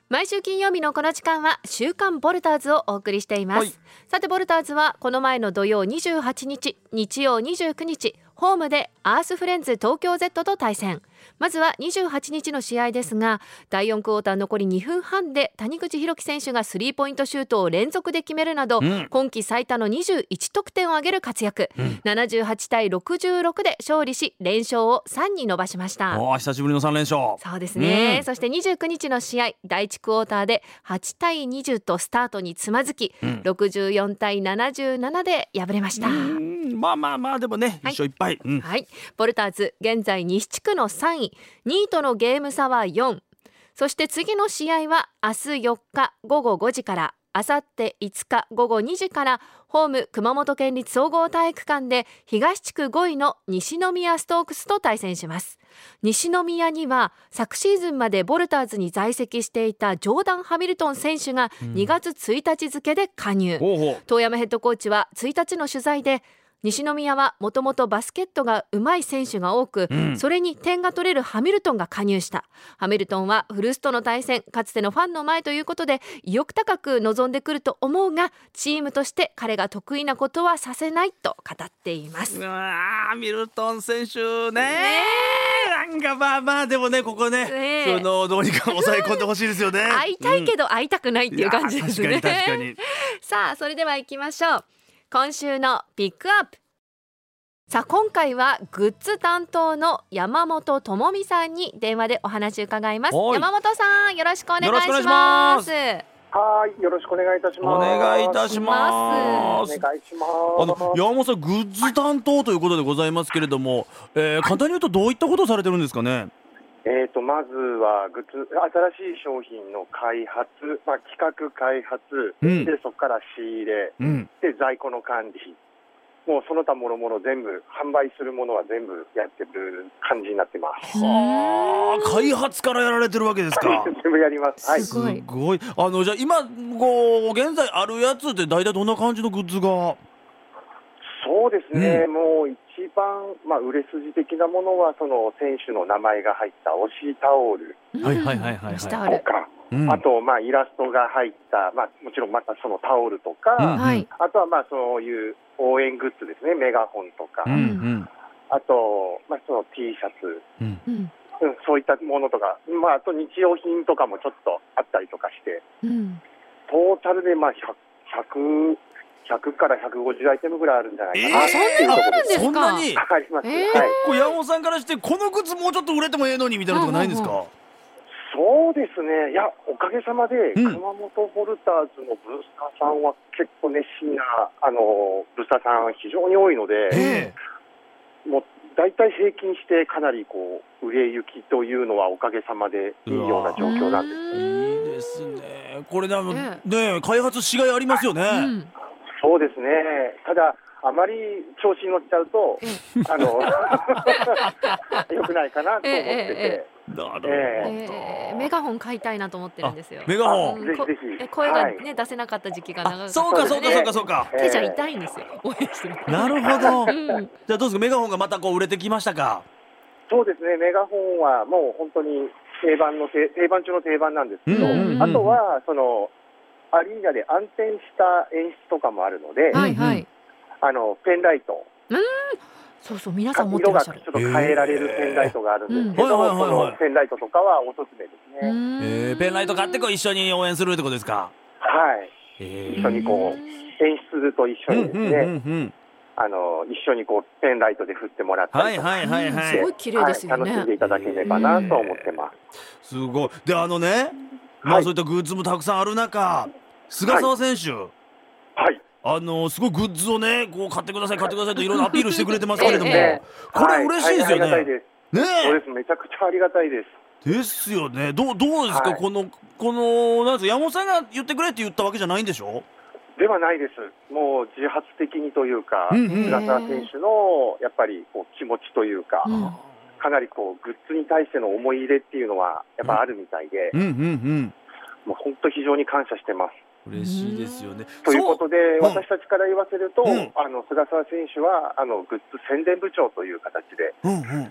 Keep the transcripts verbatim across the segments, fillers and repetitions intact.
毎週金曜日のこの時間は週刊ボルターズをお送りしています、はい、さてボルターズはこの前の土曜にじゅうはちにち、日曜にじゅうくにち、ホームでアースフレンズ東京 Z と対戦。まずはにじゅうはちにちの試合ですが、だいよんクォーター残りにふんはんで谷口博樹選手がスリーポイントシュートを連続で決めるなど、うん、今季最多のにじゅういちとくてんを挙げる活躍、うん、ななじゅうはちたいろくじゅうろくで勝利し連勝をさんに伸ばしました。 お久しぶりのさんれんしょう。 そうですね、うん、そしてにじゅうくにちの試合、だいいちクォーターではちたいにじゅうとスタートにつまずき、うん、ろくじゅうよんたいななじゅうななで敗れました。 うんまあまあまあでもね、はい、いっしょいっぱい、うんはい、ボルターズ現在西地区のさんい、にいとのゲーム差はよん。そして次の試合は明日よっかごごごじから、あさっていつかごごにじからホーム熊本県立総合体育館で東地区ごいの西宮ストークスと対戦します。西宮には昨シーズンまでボルターズに在籍していたジョーダン・ハミルトン選手がにがつついたち付で加入、うん、遠山ヘッドコーチはついたちの取材で、西宮はもともとバスケットが上手い選手が多く、うん、それに点が取れるハミルトンが加入した。ハミルトンは古巣との対戦、かつてのファンの前ということで意欲高く臨んでくると思うが、チームとして彼が得意なことはさせないと語っています。 うわハミルトン選手 ね, ねなんかまあまあでもね、ここ ね, ねそのどうにか抑え込んでほしいですよね。 会いたいけど会いたくないっていう感じですね、 うん、確かに確かにさあそれでは行きましょう。今週のピックアップ。さあ今回はグッズ担当の山本智美さんに電話でお話を伺います。山本さん、よろしくお願いします。よろしくお願いします。 はい、よろしくお願いいたします。 お願いいたします。 お願いします。 あの山本さん、グッズ担当ということでございますけれども、えー、簡単に言うとどういったことをされてるんですかね。 えーとまずはグッズ、新しい商品の開発、まあ、企画開発、うん、でそこから仕入れ、うん、で在庫の管理、もうその他もろもろ全部販売するものは全部やってる感じになってます。 はあ、開発からやられてるわけですか。 全部やります。はい、 すごい。 すごい。あのじゃあ今こう現在あるやつって大体どんな感じのグッズが。 そうですね、 うん、 もう一番、まあ、売れ筋的なものはその選手の名前が入った推しタオルとか、 はいはいはいはい、 うん、あと、まあ、イラストが入った、まあ、もちろんまたそのタオルとか、うんうん、あとはまあそういう応援グッズですね、メガホンとか、うんうん、あと、まあ、その T シャツ、うんうん、そういったものとか、まあ、あと日用品とかもちょっとあったりとかして、うん、トータルでまあ ひゃく, ひゃくからひゃくごじゅうアイテムぐらいあるんじゃないかな、 えー、そんなにあるんですか。 そんなにあります、 えーはい、 これ山本さんからしてこのグッズもうちょっと売れてもええのにみたいなとこないんですか。うんうんうん、 そうですね、いやおかげさまで、うん、熊本ボルターズのブースターさんは結構熱心なあのブースターさん非常に多いので、もう大体平均してかなりこう売れ行きというのはおかげさまでいいような状況なんです。 いいですね。これであの、ねね、開発しがいありますよね。うん、 そうですね。ただあまり調子に乗っちゃうと、あの良くないかなと思ってて、ええなるほど、 えー、メガホン買いたいなと思ってるんですよ。 メガホン、 うん、ぜひぜひ。 声が、ね、はい、出せなかった時期が長かった、ね、 そうかそうかそうかそうか、 手じゃ痛いんですよ、応援してる。 なるほど、うん、じゃあどうですか、メガホンがまたこう売れてきましたか。 そうですね、メガホンはもう本当に定番の定番中の定番なんですけど、うんうんうん、あとはそのアリーナで暗転した演出とかもあるので、はいはい、あのペンライト、 うん、そうそう、皆さん持ってらっしゃる。 色がちょっと変えられるペンライトがあるんですけど、このペンライトとかはおすすめですね。 えー、ペンライト買ってこう一緒に応援するってことですか。 はい、えー、一緒にこう演出と一緒にですね、うんうんうんうん、あの一緒にこうペンライトで振ってもらったりとか、はいはいはいはい、 すごい綺麗ですよね、 はい、楽しんでいただければなと思ってます。 すごい。であのね、まあ、はい、そういったグッズもたくさんある中、菅澤選手、はいはい、あのすごいグッズをねこう買ってください買ってくださいといろいろアピールしてくれてますけれども、えー、これ嬉しいですよね。はい、ありがたいです。ね、 そうです、めちゃくちゃありがたいです。 ですよね。どうどうですか、はい、このこのなんですか、山本さんが言ってくれって言ったわけじゃないんでしょ。 ではないです。もう自発的にというか、うんうん、菅澤選手のやっぱりこう気持ちというか、うん、かなりこうグッズに対しての思い入れっていうのはやっぱあるみたいで、うんうんうんうん、もう本当非常に感謝してます。 嬉しいですよね。 ということで、私たちから言わせると、うん、あの菅澤選手はあのグッズ宣伝部長という形で、うんうん、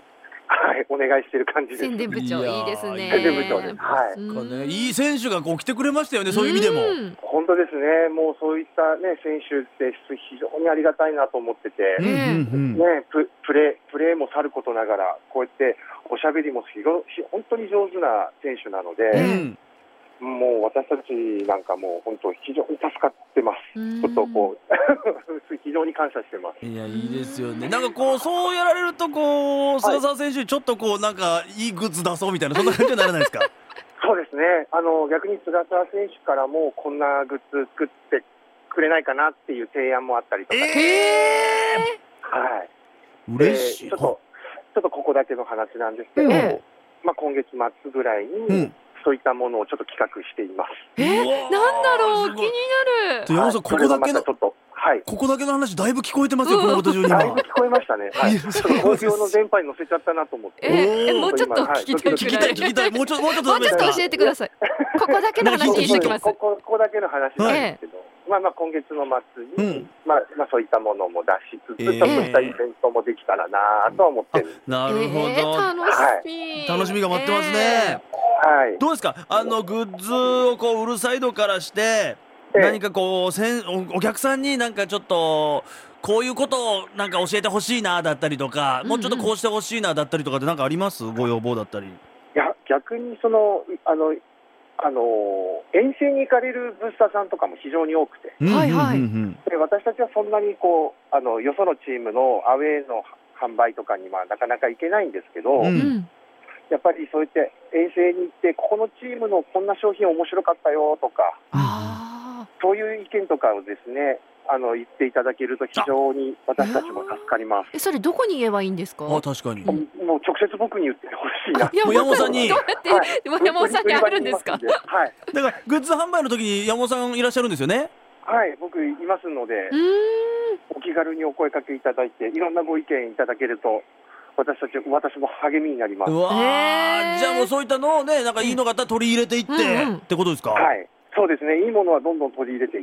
はい、お願いしてる感じです。 宣伝部長いいですね。 宣伝部長です。はい。 ね、いい選手がこう来てくれましたよね。そういう意味でも。 本当ですね。もうそういったね選手って非常にありがたいなと思ってて、ね、ププレープレーもさることながらこうやっておしゃべりも本当に上手な選手なので。うんもう私たちなんかもう本当非常に助かってます。ちょっとこう非常に感謝してます。 いやいいですよね。なんかこうそうやられるとこう菅澤選手ちょっとこうなんかいいグッズ出そうみたいなそんな感じにならないですか。 そうですね。あの逆に菅澤選手からもこんなグッズ作ってくれないかなっていう提案もあったりとか、ね。 えー、はい。 嬉しい。 ちょっとちょっとここだけの話なんですけど、うん、まあ今月末ぐらいに。うんそういったものをちょっと企画しています。 えー、なんだろう気になる。 山本さんここだけのちょっとはい、 ここだけの話だいぶ聞こえてますよ、このこと中にだいぶ聞こえましたね。はい、好評の電波に乗せちゃったなと思って。 えー、もうちょっと聞きたい、 聞きたい、聞きたい、もうちょっと、もうちょっと、 もうちょっと教えてください。ここだけの話聞いてきます。 ここ、ここだけの話なんですけど、まあまあ今月の末に、まあまあそういったものも出しつつ、ちょっとしたイベントもできたらなと思ってる。 なるほど。 楽しみ。 楽しみが待ってますね。はい。どうですか、あのグッズをこう売るサイドからして。何かこうせん お, お客さんになんかちょっとこういうことをなんか教えてほしいなだったりとか、うんうん、もうちょっとこうしてほしいなだったりとかってなんかあります？ご要望だったり。いや逆にそのあのあの遠征に行かれるブースターさんとかも非常に多くて、 はいはい。 で私たちはそんなにこうあのよそのチームのアウェーの販売とかにはなかなか行けないんですけど。うんやっぱりそうやって遠征に行ってここのチームのこんな商品面白かったよとか、あそういう意見とかをですねあの言っていただけると非常に私たちも助かります。 えそれどこに言えばいいんですか？ あ確かに。 もう直接僕に言ってほしいな。 山本さんにどうやって、はい、山本さんにあるんですか？はい。 だからグッズ販売の時に山本さんいらっしゃるんですよね。 はい僕いますのでお気軽にお声かけいただいていろんなご意見いただけると。私たち私も励みになります。 うわじゃあもうそういったのをねなんかいいのがあったら取り入れていって、うんうん、ってことですか？ はいそうですねいいものはどんどん取り入れていって、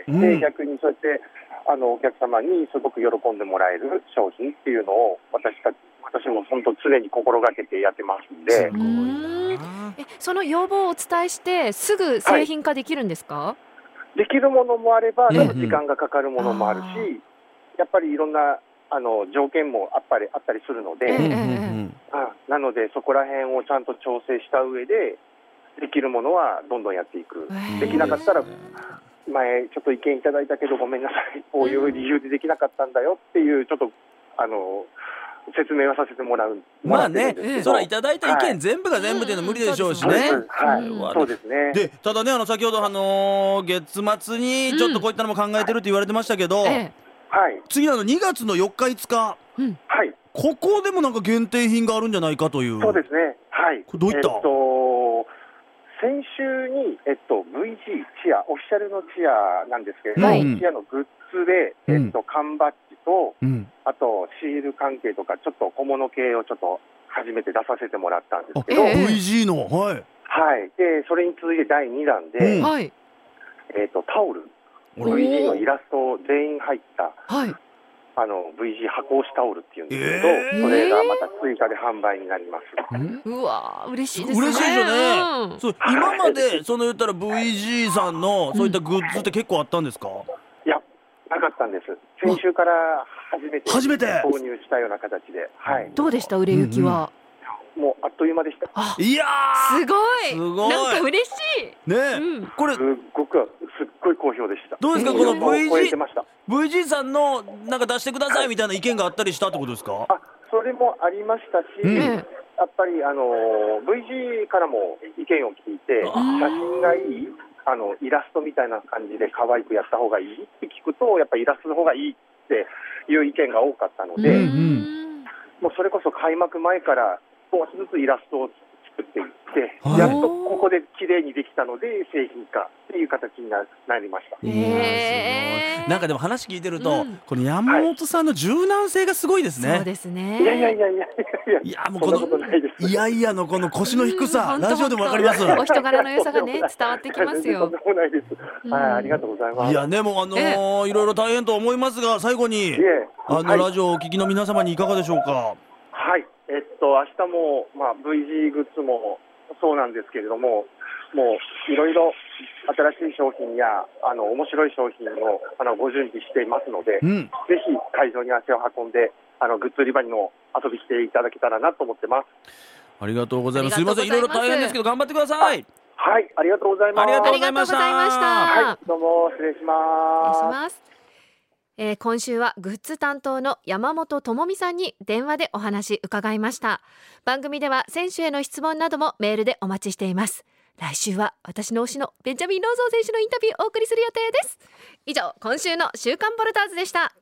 うん、で逆にそうやってあのお客様にすごく喜んでもらえる商品っていうのを私たち私も本当常に心がけてやってますんで。すごいなえその要望をお伝えしてすぐ製品化できるんですか？はい、できるものもあれば、でも時間がかかるものもあるし、うんうん、やっぱりいろんなあの条件もあったりあったりするので、うんうん、なのでそこら辺をちゃんと調整した上でできるものはどんどんやっていく。できなかったら前ちょっと意見いただいたけどごめんなさいこういう理由でできなかったんだよっていうちょっとあの説明はさせてもらう。 まあね、そらいただいた意見全部が全部っていうのは無理でしょうしね。 はい、そうですね。 でただねあの先ほどあの月末にちょっとこういったのも考えてるって言われてましたけど。ええはい、 次のにがつのよっかいつか、うん、はい、ここでもなんか限定品があるんじゃないかという。 そうですね。はい。 これどういった？ えっと先週にえっと ブイジー チアオフィシャルのチアなんですけれども、はい、チアのグッズでえっと缶バッジと、うん、あとシール関係とかちょっと小物系をちょっと初めて出させてもらったんですけど、 えー、ブイジー のはい。 はい。でそれに続いてだいにだんで、うん、えっとタオル。ブイジー のイラスト全員入った、はい、あの ブイジー 箱押しタオルっていうんですけど、えー、それがまた追加で販売になります。 うわ嬉しいですね。 嬉しいですよね。うん、そう今までその言ったら ブイジー さんのそういったグッズって結構あったんですか？ いやなかったんです。先週から初めて初めて購入したような形で、はい、 どうでした売れ行きは？うんうんもうあっという間でした。 いやーすごいすごいなんか嬉しいねえ、うん、これすっごくすっごい好評でした。 どうですか、この ブイジー ブイジー さんのなんか出してくださいみたいな意見があったりしたってことですか？ あそれもありましたし、うん、やっぱりあの ブイジー からも意見を聞いて写真がいいあのイラストみたいな感じで可愛くやった方がいいって聞くとやっぱりイラストの方がいいっていう意見が多かったので、うんうん、もうそれこそ開幕前から少しずつイラストを作っていって、はい、やっとここで綺麗にできたので製品化っていう形に な, なりました。 へーなんかでも話聞いてると、うん、この山本さんの柔軟性がすごいですね。 はい、そうですね。 いやいやいやいやいやもうこのいやいやのこの腰の低さ、うん、ラジオでもわかります。 お人柄の良さがね伝わってきますよ。 とんでもないです、はい、ありがとうございます。 いやねもうあのー、いろいろ大変と思いますが最後にあの、はい、ラジオをお聞きの皆様にいかがでしょうか？ ははい、えっと明日も、まあ、ブイジー グッズもそうなんですけれども、もういろいろ新しい商品やあの面白い商品をあのご準備していますので、うん、ぜひ会場に足を運んであのグッズ売り場にも遊びしていただけたらなと思ってます。 ありがとうございます。すいません、いろいろ大変ですけど頑張ってください。 はい、ありがとうございます。 ありがとうございました。 はい、どうも失礼します。 失礼します。えー、今週はグッズ担当の山本智美さんに電話でお話伺いました。番組では選手への質問などもメールでお待ちしています。来週は私の推しのベンジャミン・ローゾー選手のインタビューをお送りする予定です。以上、今週の週刊ボルターズでした。